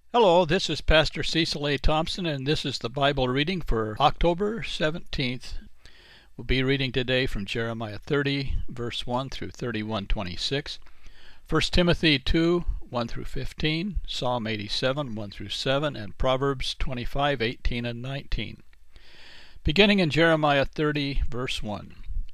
Hello, this is Pastor Cecil A. Thompson, and this is the Bible reading for October 17th. We'll be reading today from Jeremiah 30, verse 1 through 31:26, 1 Timothy 2, 1 through 15, Psalm 87, 1 through 7, and Proverbs 25, 18, and 19. Beginning in Jeremiah 30, verse 1.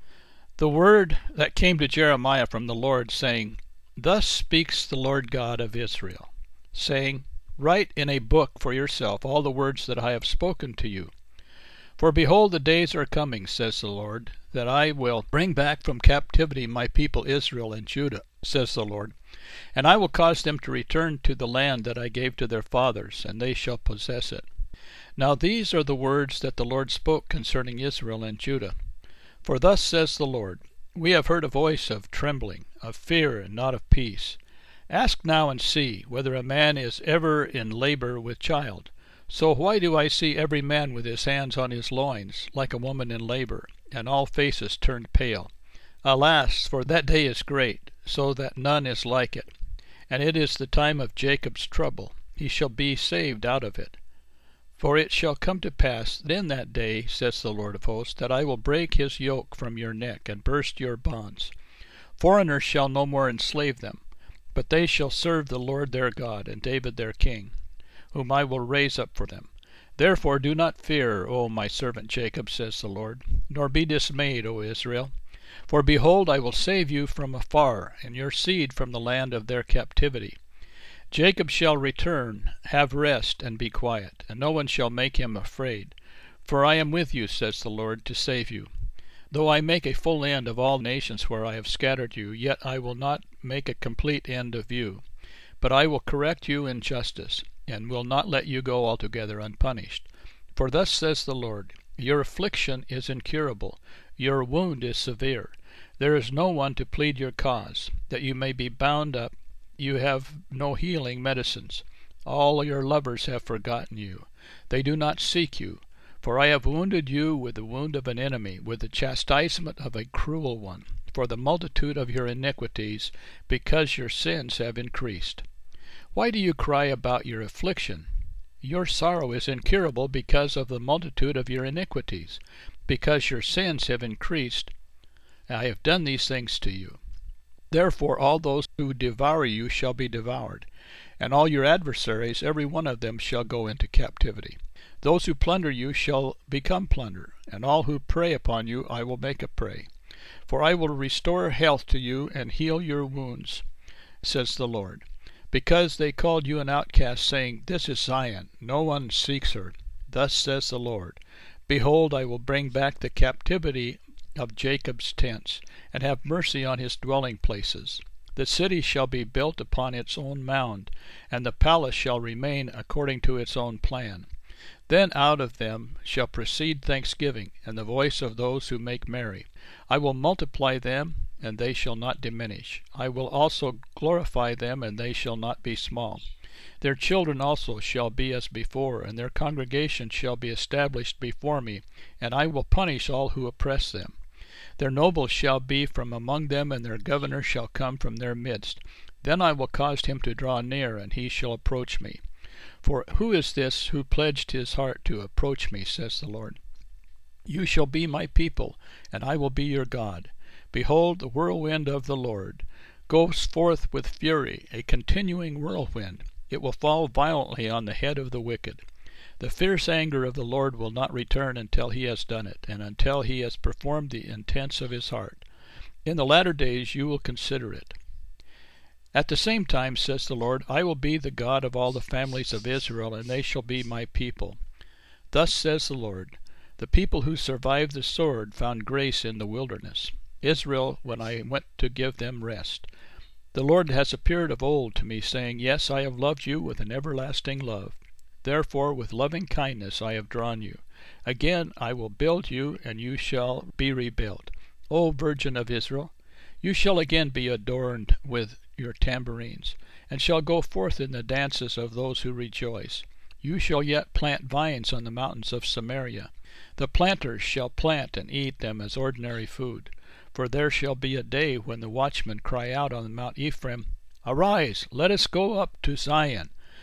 The word that came to Jeremiah from the Lord, saying, Thus speaks the Lord God of Israel, saying, Write in a book for yourself all the words that I have spoken to you. For behold, the days are coming, says the Lord, that I will bring back from captivity my people Israel and Judah, says the Lord, and I will cause them to return to the land that I gave to their fathers, and they shall possess it. Now these are the words that the Lord spoke concerning Israel and Judah. For thus says the Lord, We have heard a voice of trembling, of fear, and not of peace. Ask now and see whether a man is ever in labor with child. So why do I see every man with his hands on his loins, like a woman in labor, and all faces turned pale? Alas, for that day is great, so that none is like it. And it is the time of Jacob's trouble. He shall be saved out of it. For it shall come to pass that in that day, says the Lord of hosts, that I will break his yoke from your neck, and burst your bonds. Foreigners shall no more enslave them, but they shall serve the Lord their God, and David their king, whom I will raise up for them. Therefore do not fear, O my servant Jacob, says the Lord, nor be dismayed, O Israel. For behold, I will save you from afar, and your seed from the land of their captivity. Jacob shall return, have rest, and be quiet, and no one shall make him afraid. For I am with you, says the Lord, to save you. Though I make a full end of all nations where I have scattered you, yet I will not make a complete end of you. But I will correct you in justice, and will not let you go altogether unpunished. For thus says the Lord, Your affliction is incurable, your wound is severe. There is no one to plead your cause, that you may be bound up. You have no healing medicines. All your lovers have forgotten you. They do not seek you. For I have wounded you with the wound of an enemy, with the chastisement of a cruel one, for the multitude of your iniquities, because your sins have increased. Why do you cry about your affliction? Your sorrow is incurable because of the multitude of your iniquities, because your sins have increased. I have done these things to you. Therefore all those who devour you shall be devoured, and all your adversaries, every one of them, shall go into captivity. Those who plunder you shall become plunder, and all who prey upon you I will make a prey. For I will restore health to you and heal your wounds, says the Lord. Because they called you an outcast, saying, This is Zion, no one seeks her. Thus says the Lord, Behold, I will bring back the captivity of Jacob's tents, and have mercy on his dwelling places. The city shall be built upon its own mound, and the palace shall remain according to its own plan. Then out of them shall proceed thanksgiving, and the voice of those who make merry. I will multiply them, and they shall not diminish. I will also glorify them, and they shall not be small. Their children also shall be as before, and their congregation shall be established before me, and I will punish all who oppress them. Their nobles shall be from among them, and their governor shall come from their midst. Then I will cause him to draw near, and he shall approach me. For who is this who pledged his heart to approach me, says the Lord? You shall be my people, and I will be your God. Behold, the whirlwind of the Lord goes forth with fury, a continuing whirlwind. It will fall violently on the head of the wicked. The fierce anger of the Lord will not return until he has done it, and until he has performed the intents of his heart. In the latter days you will consider it. At the same time, says the Lord, I will be the God of all the families of Israel, and they shall be my people. Thus says the Lord, the people who survived the sword found grace in the wilderness, Israel, when I went to give them rest. The Lord has appeared of old to me, saying, Yes, I have loved you with an everlasting love. Therefore with loving kindness I have drawn you. Again I will build you, and you shall be rebuilt. O Virgin of Israel, you shall again be adorned with your tambourines, and shall go forth in the dances of those who rejoice. You shall yet plant vines on the mountains of Samaria. The planters shall plant and eat them as ordinary food. For there shall be a day when the watchmen cry out on Mount Ephraim, Arise, let us go up to Zion,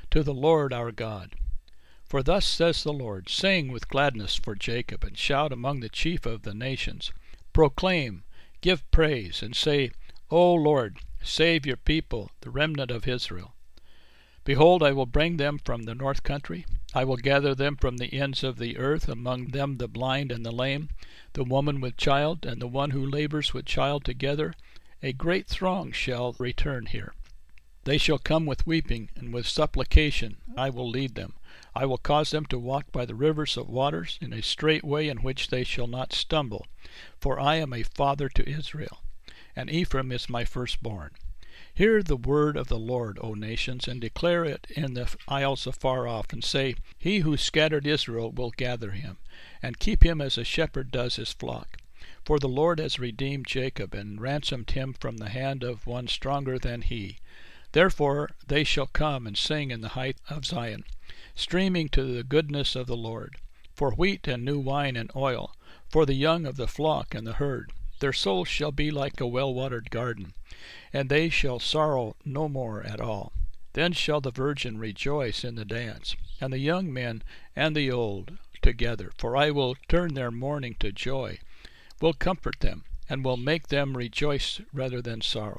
to the Lord our God. For thus says the Lord, sing with gladness for Jacob, and shout among the chief of the nations. Proclaim, give praise, and say, O Lord, save your people, the remnant of Israel. Behold, I will bring them from the north country. I will gather them from the ends of the earth, among them the blind and the lame, the woman with child, and the one who labors with child together. A great throng shall return here. They shall come with weeping, and with supplication I will lead them. I will cause them to walk by the rivers of waters, in a straight way in which they shall not stumble. For I am a father to Israel, and Ephraim is my firstborn. Hear the word of the Lord, O nations, and declare it in the isles afar off, and say, He who scattered Israel will gather him, and keep him as a shepherd does his flock. For the Lord has redeemed Jacob, and ransomed him from the hand of one stronger than he. Therefore they shall come and sing in the height of Zion, streaming to the goodness of the Lord, for wheat and new wine and oil, for the young of the flock and the herd. Their souls shall be like a well-watered garden, and they shall sorrow no more at all. Then shall the virgin rejoice in the dance, and the young men and the old together. For I will turn their mourning to joy, will comfort them, and will make them rejoice rather than sorrow.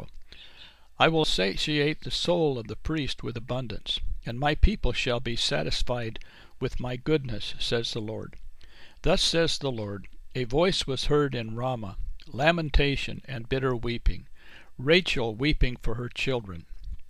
I will satiate the soul of the priest with abundance, and my people shall be satisfied with my goodness, says the Lord. Thus says the Lord, a voice was heard in Ramah, lamentation and bitter weeping, Rachel weeping for her children,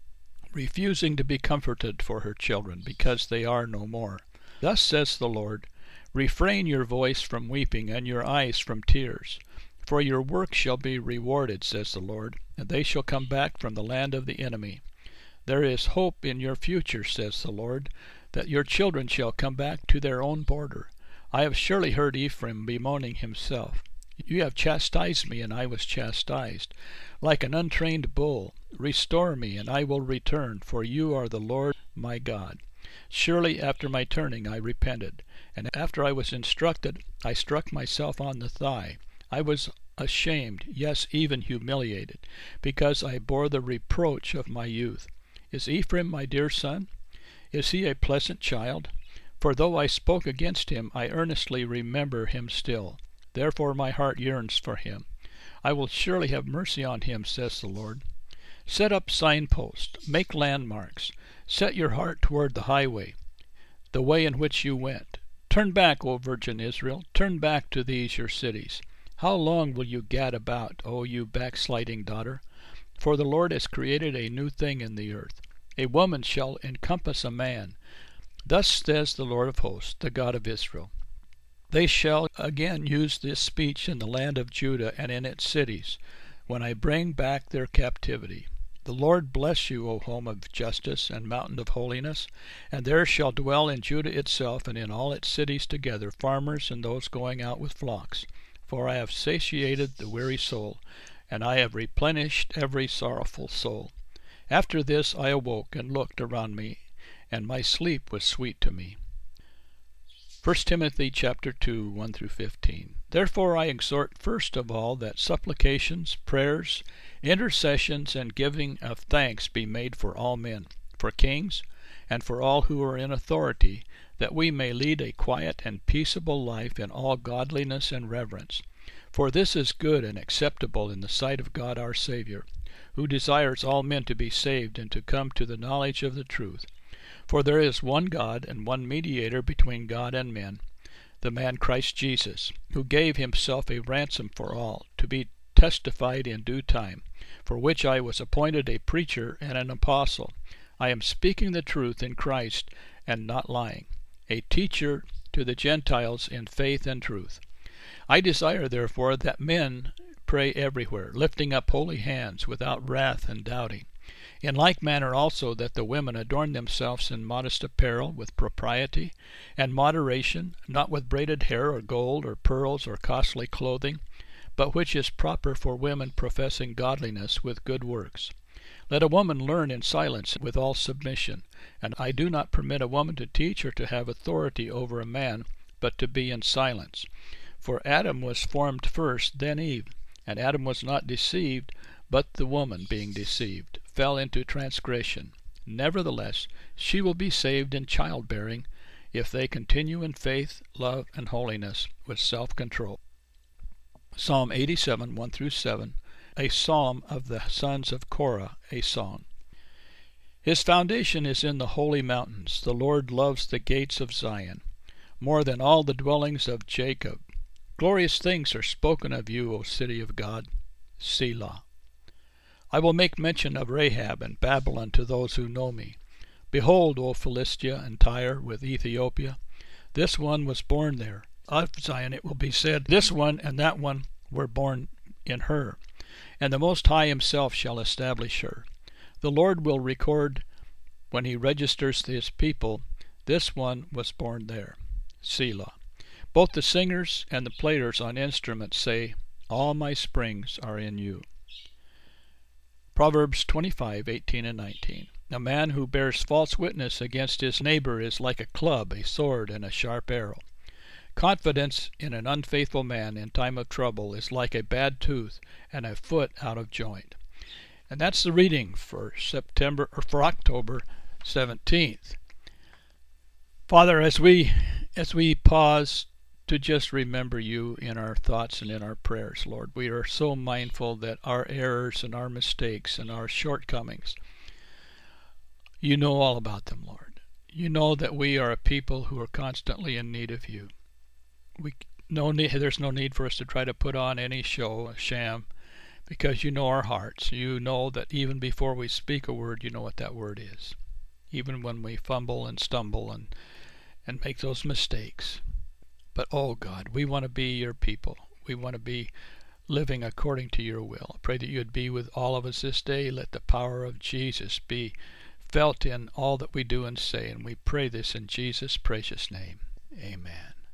refusing to be comforted for her children, because they are no more. Thus says the Lord, refrain your voice from weeping, and your eyes from tears. For your work shall be rewarded, says the Lord, and they shall come back from the land of the enemy. There is hope in your future, says the Lord, that your children shall come back to their own border. I have surely heard Ephraim bemoaning himself. You have chastised me, and I was chastised, like an untrained bull. Restore me, and I will return, for you are the Lord my God. Surely after my turning I repented, and after I was instructed I struck myself on the thigh. I was ashamed, yes, even humiliated, because I bore the reproach of my youth. Is Ephraim my dear son? Is he a pleasant child? For though I spoke against him, I earnestly remember him still. Therefore my heart yearns for him. I will surely have mercy on him, says the Lord. Set up signposts, make landmarks. Set your heart toward the highway, the way in which you went. Turn back, O virgin Israel, turn back to these your cities. How long will you gad about, O you backsliding daughter? For the Lord has created a new thing in the earth. A woman shall encompass a man. Thus says the Lord of hosts, the God of Israel. They shall again use this speech in the land of Judah and in its cities, when I bring back their captivity. The Lord bless you, O home of justice and mountain of holiness, and there shall dwell in Judah itself and in all its cities together farmers and those going out with flocks. For I have satiated the weary soul, and I have replenished every sorrowful soul. After this I awoke and looked around me, and my sleep was sweet to me. 1 Timothy chapter 2, 1 through 15. Therefore I exhort first of all that supplications, prayers, intercessions, and giving of thanks be made for all men, for kings, and for all who are in authority, that we may lead a quiet and peaceable life in all godliness and reverence. For this is good and acceptable in the sight of God our Saviour, who desires all men to be saved and to come to the knowledge of the truth. For there is one God and one mediator between God and men, the man Christ Jesus, who gave himself a ransom for all, to be testified in due time, for which I was appointed a preacher and an apostle. I am speaking the truth in Christ and not lying, a teacher to the Gentiles in faith and truth. I desire, therefore, that men pray everywhere, lifting up holy hands without wrath and doubting. In like manner also that the women adorn themselves in modest apparel, with propriety and moderation, not with braided hair or gold or pearls or costly clothing, but which is proper for women professing godliness with good works. Let a woman learn in silence with all submission, and I do not permit a woman to teach or to have authority over a man, but to be in silence. For Adam was formed first, then Eve, and Adam was not deceived, but the woman, being deceived, fell into transgression. Nevertheless, she will be saved in childbearing if they continue in faith, love, and holiness with self-control. Psalm 87, 1-7, a psalm of the sons of Korah, a song. His foundation is in the holy mountains. The Lord loves the gates of Zion more than all the dwellings of Jacob. Glorious things are spoken of you, O city of God. Selah. I will make mention of Rahab and Babylon to those who know me. Behold, O Philistia and Tyre with Ethiopia, this one was born there. Of Zion it will be said, this one and that one were born in her, and the Most High himself shall establish her. The Lord will record when he registers his people, this one was born there. Selah. Both the singers and the players on instruments say, all my springs are in you. Proverbs 25, 18 and 19. A man who bears false witness against his neighbor is like a club, a sword, and a sharp arrow. Confidence in an unfaithful man in time of trouble is like a bad tooth and a foot out of joint. And that's the reading for October 17th. Father, as we pause to just remember you in our thoughts and in our prayers, Lord, we are so mindful that our errors and our mistakes and our shortcomings, you know all about them, Lord. You know that we are a people who are constantly in need of you. There's no need for us to try to put on any show, a sham, because you know our hearts. You know that even before we speak a word, you know what that word is. Even when we fumble and stumble and make those mistakes. But, oh God, we want to be your people. We want to be living according to your will. I pray that you would be with all of us this day. Let the power of Jesus be felt in all that we do and say. And we pray this in Jesus' precious name. Amen.